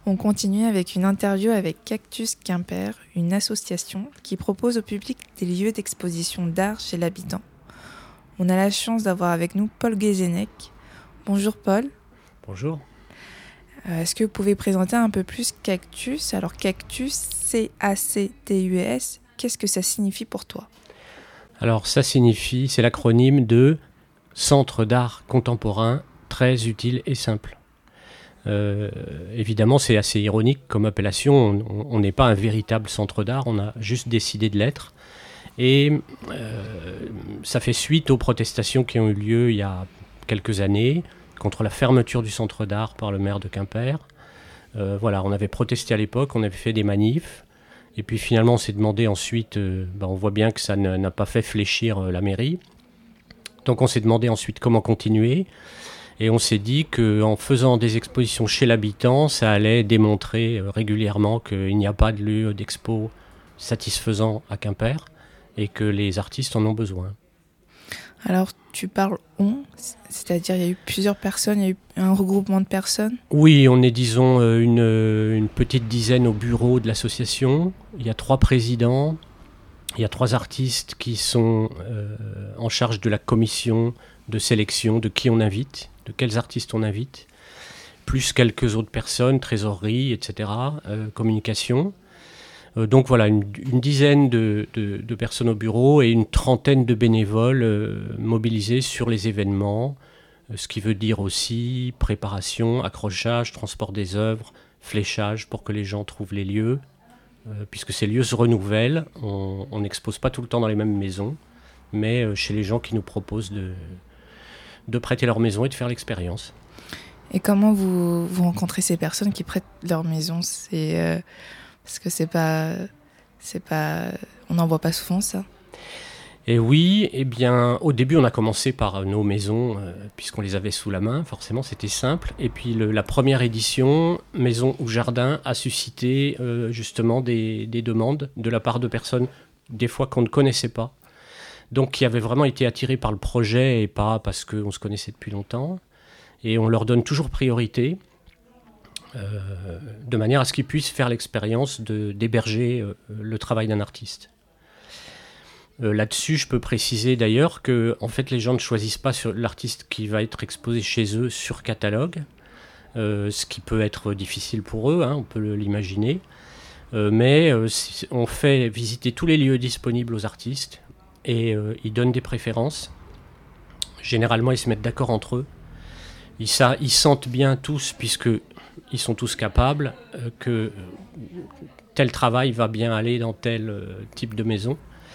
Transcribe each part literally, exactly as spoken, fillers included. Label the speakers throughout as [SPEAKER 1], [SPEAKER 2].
[SPEAKER 1] on continue avec une interview avec Cactus Quimper, une association qui propose au public des lieux d'exposition d'art chez l'habitant. On a la chance d'avoir avec nous Paul Guézenec. Bonjour Paul.
[SPEAKER 2] Bonjour.
[SPEAKER 1] Euh, est-ce que vous pouvez présenter un peu plus Cactus ? Alors Cactus, C A C T U S, qu'est-ce que ça signifie pour toi ?
[SPEAKER 2] Alors ça signifie, c'est l'acronyme de Centre d'art contemporain, très utile et simple. Euh, évidemment, c'est assez ironique comme appellation. On n'est pas un véritable centre d'art, on a juste décidé de l'être. Et euh, ça fait suite aux protestations qui ont eu lieu il y a quelques années contre la fermeture du centre d'art par le maire de Quimper. Euh, voilà, on avait protesté à l'époque, on avait fait des manifs. Et puis finalement, on s'est demandé ensuite, euh, ben on voit bien que ça ne, n'a pas fait fléchir euh, la mairie. Donc on s'est demandé ensuite comment continuer. Et on s'est dit qu'en faisant des expositions chez l'habitant, ça allait démontrer euh, régulièrement qu'il n'y a pas de lieu d'expo satisfaisant à Quimper et que les artistes en ont besoin.
[SPEAKER 1] Alors, tu parles on, c'est-à-dire il y a eu plusieurs personnes, il y a eu un regroupement de personnes ?
[SPEAKER 2] Oui, on est disons une, une petite dizaine au bureau de l'association. Il y a trois présidents, il y a trois artistes qui sont euh, en charge de la commission de sélection, de qui on invite, de quels artistes on invite, plus quelques autres personnes, trésorerie, et cetera, euh, communication. Euh, donc voilà, une, une dizaine de, de, de personnes au bureau et une trentaine de bénévoles euh, mobilisés sur les événements, euh, ce qui veut dire aussi préparation, accrochage, transport des œuvres, fléchage pour que les gens trouvent les lieux, euh, puisque ces lieux se renouvellent, on n'expose pas tout le temps dans les mêmes maisons, mais euh, chez les gens qui nous proposent de, de prêter leur maison et de faire l'expérience.
[SPEAKER 1] Et comment vous, vous rencontrez ces personnes qui prêtent leur maison ? C'est... Euh... Parce que c'est pas, c'est pas, on n'en voit pas souvent ça.
[SPEAKER 2] Et oui, eh bien, au début, on a commencé par nos maisons, euh, puisqu'on les avait sous la main. Forcément, c'était simple. Et puis, le, la première édition, Maison ou Jardin, a suscité euh, justement des, des demandes de la part de personnes, des fois qu'on ne connaissait pas. Donc, qui avaient vraiment été attirées par le projet et pas parce qu'on se connaissait depuis longtemps. Et on leur donne toujours priorité. Euh, de manière à ce qu'ils puissent faire l'expérience de, d'héberger euh, le travail d'un artiste. Euh, là-dessus, je peux préciser d'ailleurs que en fait, les gens ne choisissent pas sur l'artiste qui va être exposé chez eux sur catalogue, euh, ce qui peut être difficile pour eux, hein, on peut l'imaginer, euh, mais euh, si on fait visiter tous les lieux disponibles aux artistes et euh, ils donnent des préférences. Généralement, ils se mettent d'accord entre eux. Ils, ça, ils sentent bien tous, puisque ils sont tous capables, euh, que euh, tel travail va bien aller dans tel euh, type de maison.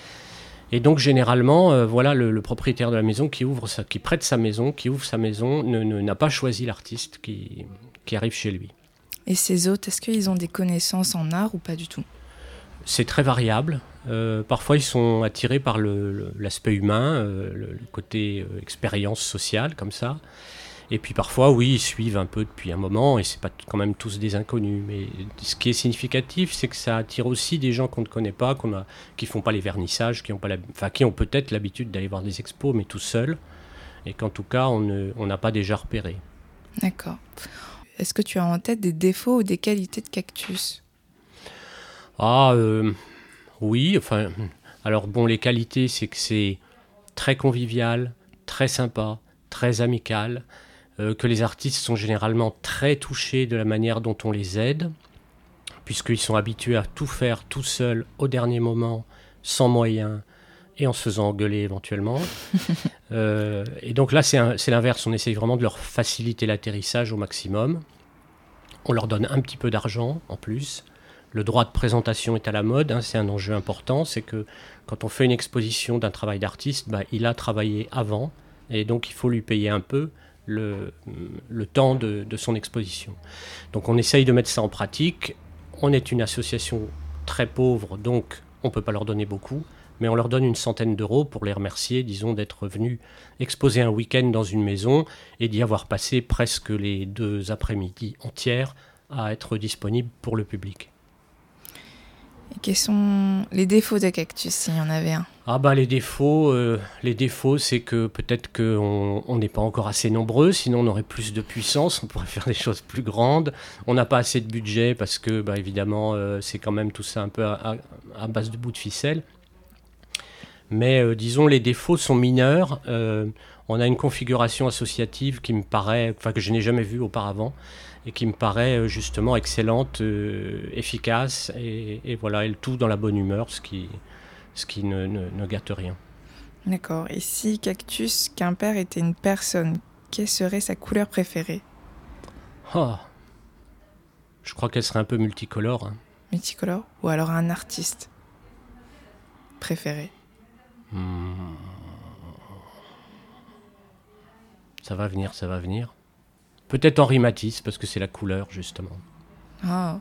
[SPEAKER 2] Et donc généralement, euh, voilà, le, le propriétaire de la maison qui ouvre sa, qui prête sa maison, qui ouvre sa maison, ne, ne, n'a pas choisi l'artiste qui, qui arrive chez lui.
[SPEAKER 1] Et ces autres, est-ce qu'ils ont des connaissances en art ou pas du tout ?
[SPEAKER 2] C'est très variable. Euh, parfois, ils sont attirés par le, le, l'aspect humain, euh, le, le côté euh, expérience sociale, comme ça. Et puis parfois, oui, ils suivent un peu depuis un moment, et c'est pas quand même tous des inconnus. Mais ce qui est significatif, c'est que ça attire aussi des gens qu'on ne connaît pas, qu'on a, qui font pas les vernissages, qui ont pas la, enfin, qui ont peut-être l'habitude d'aller voir des expos, mais tout seuls, et qu'en tout cas, on ne, on n'a pas déjà repéré.
[SPEAKER 1] D'accord. Est-ce que tu as en tête des défauts ou des qualités de Cactus ?
[SPEAKER 2] Ah, euh, oui, enfin, alors bon, les qualités, c'est que c'est très convivial, très sympa, très amical. Euh, que les artistes sont généralement très touchés de la manière dont on les aide, puisqu'ils sont habitués à tout faire tout seuls, au dernier moment, sans moyens, et en se faisant engueuler éventuellement. euh, et donc là, c'est, un, c'est l'inverse, on essaye vraiment de leur faciliter l'atterrissage au maximum. On leur donne un petit peu d'argent en plus. Le droit de présentation est à la mode, hein, c'est un enjeu important, c'est que quand on fait une exposition d'un travail d'artiste, bah, il a travaillé avant, et donc il faut lui payer un peu Le, le temps de, de son exposition. Donc on essaye de mettre ça en pratique. On est une association très pauvre, donc on ne peut pas leur donner beaucoup, mais on leur donne une centaine d'euros pour les remercier, disons, d'être venus exposer un week-end dans une maison et d'y avoir passé presque les deux après-midi entières à être disponibles pour le public.
[SPEAKER 1] Et quels sont les défauts de Cactus, s'il y en avait un?
[SPEAKER 2] Ah bah les défauts, euh, les défauts, c'est que peut-être qu'on on n'est pas encore assez nombreux, sinon on aurait plus de puissance, on pourrait faire des choses plus grandes. On n'a pas assez de budget parce que, bah, évidemment, euh, c'est quand même tout ça un peu à, à, à base de bouts de ficelle. Mais euh, disons, les défauts sont mineurs. Euh, on a une configuration associative qui me paraît, enfin que je n'ai jamais vue auparavant, et qui me paraît euh, justement excellente, euh, efficace, et, et voilà, et le tout dans la bonne humeur, ce qui, ce qui ne, ne, ne gâte rien.
[SPEAKER 1] D'accord. Et si Cactus Quimper était une personne, quelle serait sa couleur préférée?
[SPEAKER 2] Oh, je crois qu'elle serait un peu multicolore. Hein.
[SPEAKER 1] Multicolore? Ou alors un artiste préféré?
[SPEAKER 2] Hmm. Ça va venir, ça va venir. Peut-être Henri Matisse, parce que c'est la couleur, justement.
[SPEAKER 1] Ah.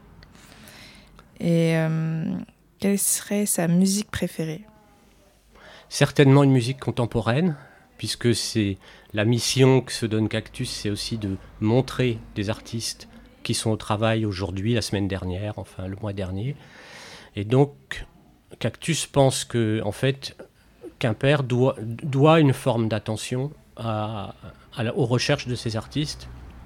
[SPEAKER 1] Et euh, quelle serait sa musique préférée?
[SPEAKER 2] Certainement une musique contemporaine, puisque c'est la mission que se donne Cactus, c'est aussi de montrer des artistes qui sont au travail aujourd'hui, la semaine dernière, enfin le mois dernier. Et donc, Cactus pense que, en fait, Quimper doit, doit une forme d'attention à, à la, aux recherches de ces artistes.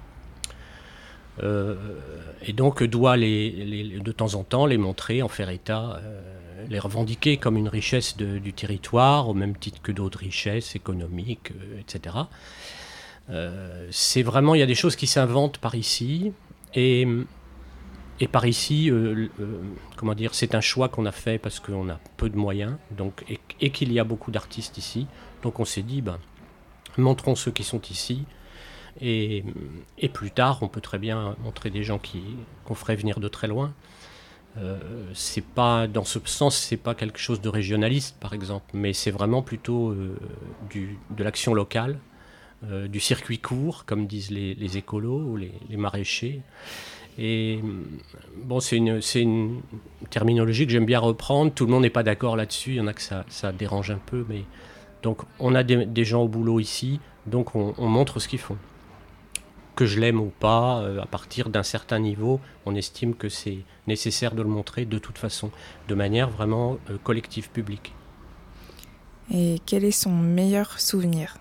[SPEAKER 2] Euh, et donc doit les, les, de temps en temps les montrer, en faire état, euh, les revendiquer comme une richesse de, du territoire, au même titre que d'autres richesses économiques, euh, et cetera. Euh, c'est vraiment, il y a des choses qui s'inventent par ici, et, et par ici, euh, euh, comment dire, c'est un choix qu'on a fait parce qu'on a peu de moyens, donc, et, et qu'il y a beaucoup d'artistes ici, donc on s'est dit, ben, montrons ceux qui sont ici. Et, et plus tard, on peut très bien montrer des gens qui, qu'on ferait venir de très loin. Euh, c'est pas, dans ce sens, c'est pas quelque chose de régionaliste, par exemple, mais c'est vraiment plutôt euh, du, de l'action locale, euh, du circuit court, comme disent les, les écolos ou les, les maraîchers. Et bon, c'est une, c'est une terminologie que j'aime bien reprendre. Tout le monde n'est pas d'accord là-dessus. Il y en a que ça, ça dérange un peu, mais donc on a des, des gens au boulot ici, donc on, on montre ce qu'ils font. Que je l'aime ou pas, euh, à partir d'un certain niveau, on estime que c'est nécessaire de le montrer de toute façon, de manière vraiment euh, collective, publique.
[SPEAKER 1] Et quel est son meilleur souvenir?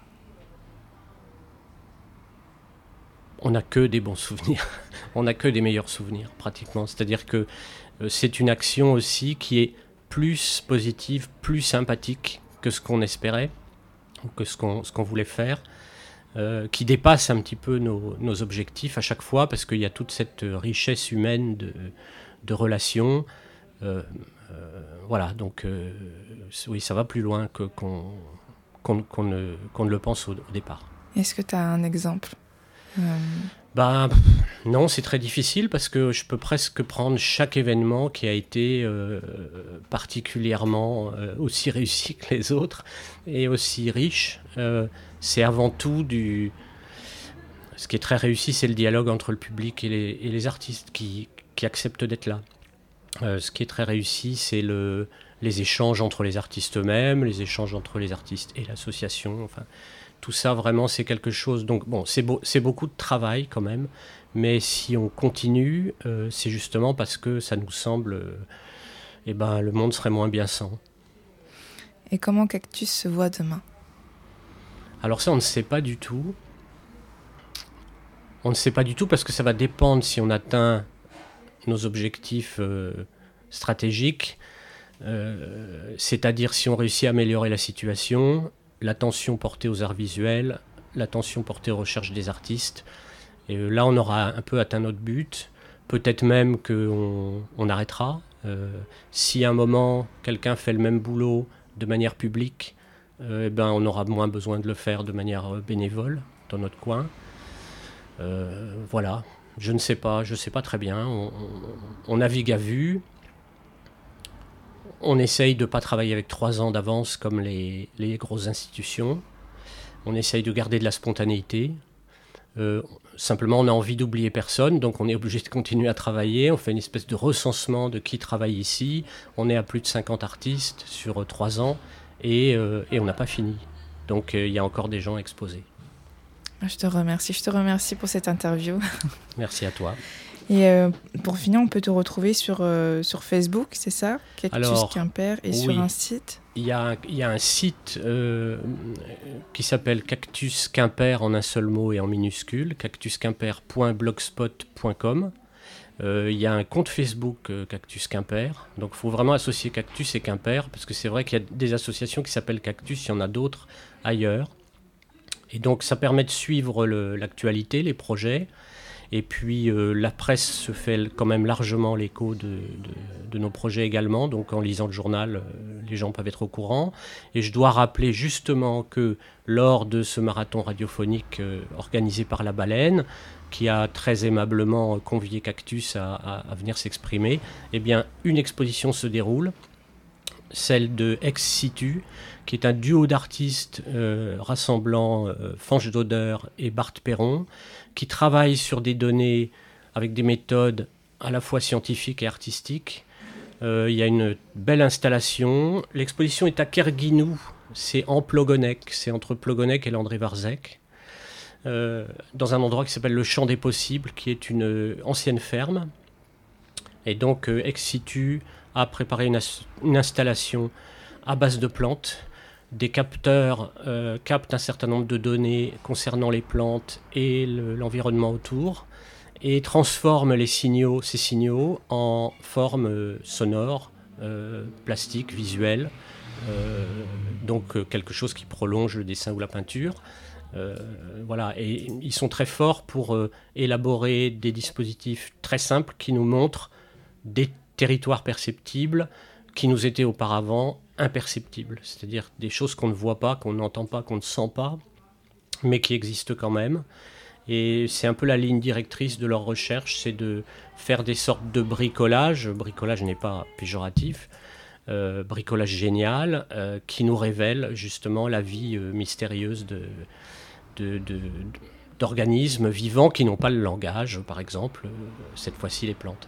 [SPEAKER 2] On n'a que des bons souvenirs, on n'a que des meilleurs souvenirs, pratiquement. C'est-à-dire que euh, c'est une action aussi qui est plus positive, plus sympathique que ce qu'on espérait, ou que ce qu'on, ce qu'on voulait faire. Euh, qui dépasse un petit peu nos, nos objectifs à chaque fois, parce qu'il y a toute cette richesse humaine de, de relations. Euh, euh, voilà, donc euh, oui, ça va plus loin que, qu'on, qu'on, qu'on, ne, qu'on ne le pense au, au départ.
[SPEAKER 1] Est-ce que tu as un exemple? euh...
[SPEAKER 2] Ben, non, c'est très difficile, parce que je peux presque prendre chaque événement qui a été euh, particulièrement euh, aussi réussi que les autres, et aussi riche. Euh, c'est avant tout du... Ce qui est très réussi, c'est le dialogue entre le public et les, et les artistes qui, qui acceptent d'être là. Euh, ce qui est très réussi, c'est le, les échanges entre les artistes eux-mêmes, les échanges entre les artistes et l'association. Enfin, tout ça, vraiment, c'est quelque chose... Donc, bon, c'est, beau, c'est beaucoup de travail, quand même. Mais si on continue, euh, c'est justement parce que ça nous semble... Euh, eh ben, le monde serait moins bien sans.
[SPEAKER 1] Et comment Cactus se voit demain?
[SPEAKER 2] Alors ça, on ne sait pas du tout. On ne sait pas du tout parce que ça va dépendre si on atteint nos objectifs euh, stratégiques, euh, c'est-à-dire si on réussit à améliorer la situation, l'attention portée aux arts visuels, l'attention portée aux recherches des artistes. Et euh, là, on aura un peu atteint notre but. Peut-être même qu'on on arrêtera. Euh, si à un moment, quelqu'un fait le même boulot de manière publique, euh, eh ben, on aura moins besoin de le faire de manière bénévole dans notre coin. Euh, voilà, je ne sais pas, je ne sais pas très bien. On, on, on navigue à vue. On essaye de ne pas travailler avec trois ans d'avance comme les, les grosses institutions. On essaye de garder de la spontanéité. Euh, simplement, on a envie d'oublier personne, donc on est obligé de continuer à travailler. On fait une espèce de recensement de qui travaille ici. On est à plus de cinquante artistes sur euh, trois ans et, euh, et on n'a pas fini. Donc il euh, y a encore des gens exposés.
[SPEAKER 1] Je te remercie, je te remercie pour cette interview.
[SPEAKER 2] Merci à toi.
[SPEAKER 1] Et euh, pour finir, on peut te retrouver sur, euh, sur Facebook, c'est ça? Cactus
[SPEAKER 2] Alors,
[SPEAKER 1] Quimper, et
[SPEAKER 2] oui.
[SPEAKER 1] sur un site?
[SPEAKER 2] Il y a, il y a un site euh, qui s'appelle Cactus Quimper en un seul mot et en minuscule, cactus quimper point blogspot point com. Euh, il y a un compte Facebook euh, Cactus Quimper, donc il faut vraiment associer Cactus et Quimper, parce que c'est vrai qu'il y a des associations qui s'appellent Cactus, il y en a d'autres ailleurs. Et donc ça permet de suivre le, l'actualité, les projets. Et puis euh, la presse se fait quand même largement l'écho de, de, de nos projets également. Donc en lisant le journal, euh, les gens peuvent être au courant. Et je dois rappeler justement que lors de ce marathon radiophonique euh, organisé par La Baleine, qui a très aimablement convié Cactus à, à, à venir s'exprimer, eh bien une exposition se déroule, celle de Ex Situ, qui est un duo d'artistes euh, rassemblant euh, Fange Dauder et Bart Perron, qui travaillent sur des données avec des méthodes à la fois scientifiques et artistiques. Euh, il y a une belle installation. L'exposition est à Kerguinou, c'est en Plogonec, c'est entre Plogonec et Landré-Varzec, euh, dans un endroit qui s'appelle le Champ des Possibles, qui est une ancienne ferme. Et donc, euh, Ex Situ a préparé une, as- une installation à base de plantes. Des capteurs euh, captent un certain nombre de données concernant les plantes et le, l'environnement autour et transforment les signaux, ces signaux en formes euh, sonores, euh, plastiques, visuelles, euh, donc euh, quelque chose qui prolonge le dessin ou la peinture. Euh, voilà, et ils sont très forts pour euh, élaborer des dispositifs très simples qui nous montrent des territoires perceptibles qui nous étaient auparavant imperceptibles, c'est-à-dire des choses qu'on ne voit pas, qu'on n'entend pas, qu'on ne sent pas, mais qui existent quand même. Et c'est un peu la ligne directrice de leur recherche, c'est de faire des sortes de bricolage. Bricolage n'est pas péjoratif, euh, bricolage génial, euh, qui nous révèle justement la vie euh, mystérieuse de, de, de, d'organismes vivants qui n'ont pas le langage, par exemple, euh, cette fois-ci les plantes.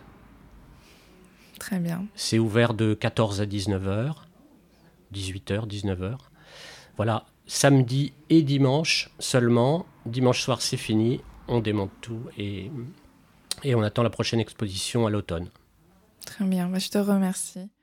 [SPEAKER 1] Très bien.
[SPEAKER 2] C'est ouvert de quatorze à dix-neuf heures, dix-huit heures, dix-neuf heures. Voilà, samedi et dimanche seulement. Dimanche soir, c'est fini. On démonte tout et, et on attend la prochaine exposition à l'automne.
[SPEAKER 1] Très bien. Bah, je te remercie.